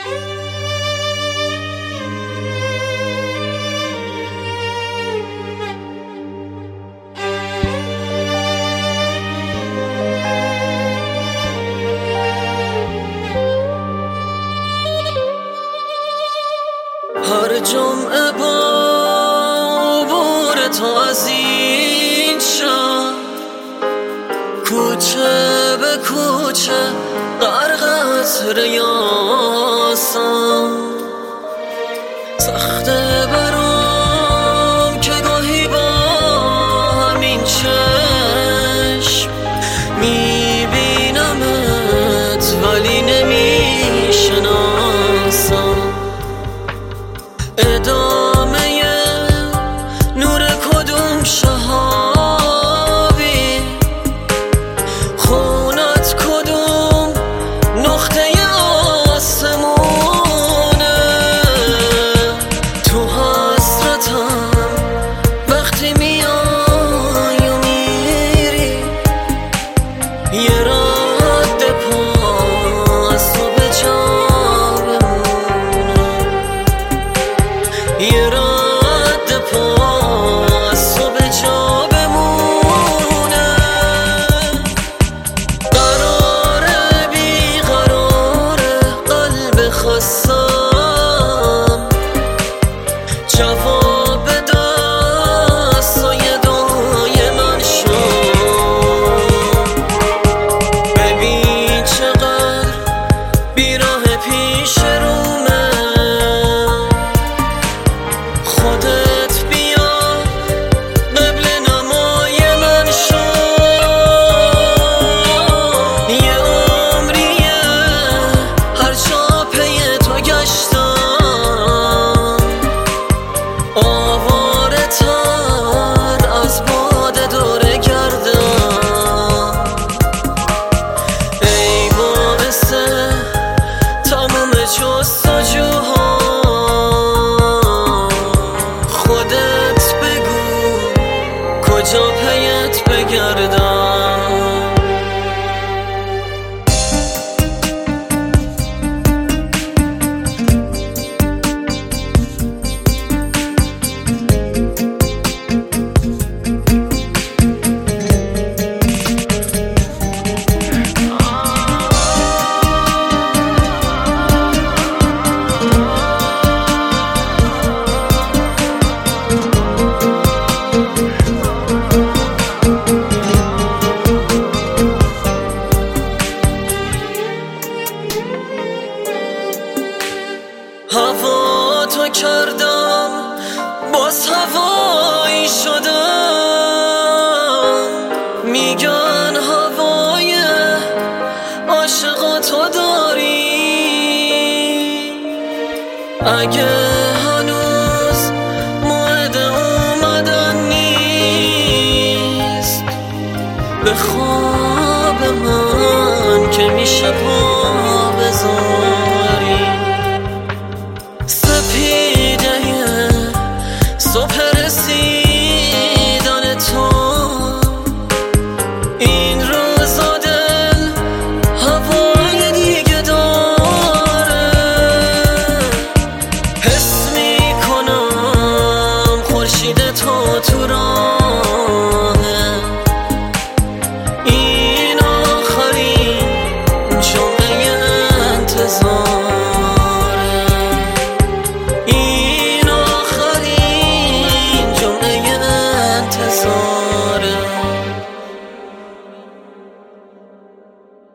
هر جمعه با عبور تو از این شهر، کوچه به کوچه غرق از ریاسم، سخته برام که گاهی با همین چشم میبینمت ولی نمیشناسم. ادامه نور کدوم شهابی، خونت کدوم نقطه آسمونه، تو حسرتم وقتی میای و میری، یه رد پا از تو به جا بمونه، یه رد پا از تو به جا بمونه. قراره بیقراره قلب خستم، جواب دستای دعای من شد. ببین چقدر بیراه پیش رومه، خودت بیا قبل نمای من شو. یه عمریه هر جا پی تو گشتم، آواره تر از باد دوره گردم. ای باعث تموم جستجوها، خودت بگو کجا پیت بگردم. هوا تو کردم باز هوایی شدم، میگن هوای عاشقا تو داری. اگه هنوز موعد اومدن نیست، به خواب من که میشه